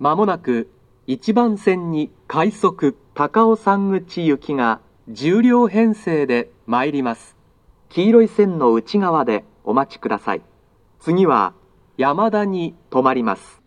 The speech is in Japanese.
まもなく1番線に快速高尾山口行きが10両編成で参ります。黄色い線の内側でお待ちください。次は山田に停まります。